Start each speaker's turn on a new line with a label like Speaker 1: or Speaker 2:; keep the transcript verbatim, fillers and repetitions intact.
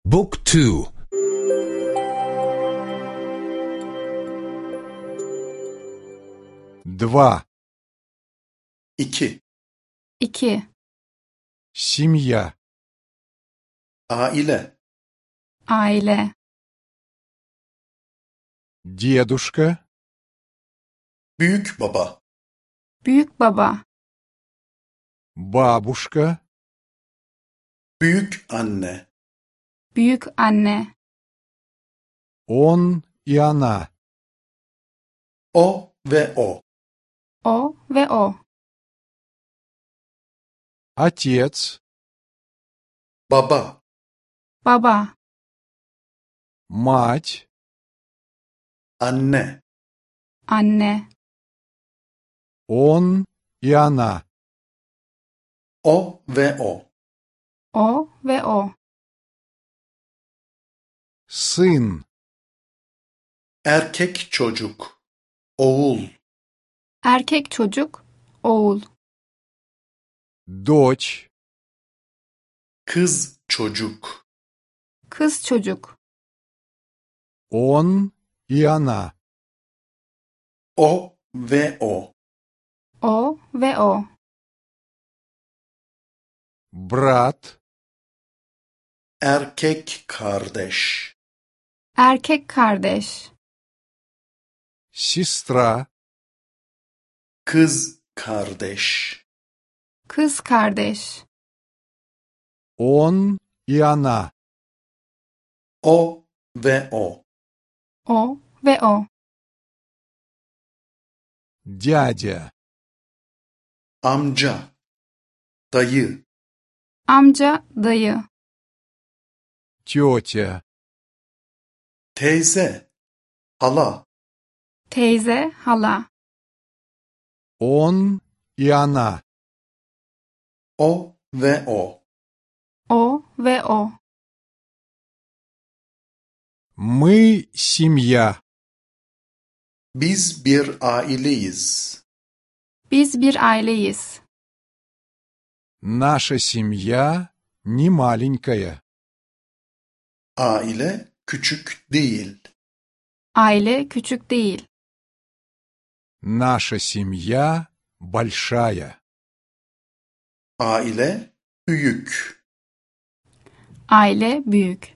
Speaker 1: Book two.
Speaker 2: Два.
Speaker 3: İki.
Speaker 4: iki.
Speaker 2: Семья.
Speaker 3: Aile.
Speaker 4: Aile.
Speaker 2: Дедушка.
Speaker 3: Büyük baba.
Speaker 4: Büyük baba.
Speaker 2: Бабушка.
Speaker 3: Büyük anne.
Speaker 4: Büyük anne.
Speaker 2: Он и она.
Speaker 3: O ve o.
Speaker 4: O ve o.
Speaker 2: Отец.
Speaker 3: Baba.
Speaker 4: Baba.
Speaker 2: Мать.
Speaker 3: Anne.
Speaker 4: Anne.
Speaker 2: Он и она.
Speaker 3: O ve o.
Speaker 4: O ve o.
Speaker 2: Сын.
Speaker 3: Erkek çocuk. Oğul.
Speaker 4: Erkek çocuk. Oğul.
Speaker 2: Дочь.
Speaker 3: Kız çocuk.
Speaker 4: Kız çocuk.
Speaker 2: Он и она.
Speaker 3: O ve o.
Speaker 4: O ve o.
Speaker 2: Брат.
Speaker 3: Erkek kardeş.
Speaker 4: Erkek kardeş.
Speaker 2: Сестра.
Speaker 3: Kız kardeş.
Speaker 4: Kız kardeş.
Speaker 2: Он и она.
Speaker 3: O ve o.
Speaker 4: O ve o.
Speaker 2: Дядя.
Speaker 3: Amca. Dayı.
Speaker 4: Amca, dayı.
Speaker 2: Тетя.
Speaker 3: Teyze. Hala.
Speaker 4: Teyze, hala.
Speaker 2: Он и она.
Speaker 3: O ve o.
Speaker 4: O ve o.
Speaker 2: Мы семья.
Speaker 3: Biz bir aileyiz.
Speaker 4: Biz bir aileyiz.
Speaker 2: Наша семья не маленькая.
Speaker 3: Aile küçük değil.
Speaker 4: Aile küçük değil.
Speaker 2: Наша семья большая.
Speaker 3: Aile büyük.
Speaker 4: Aile büyük.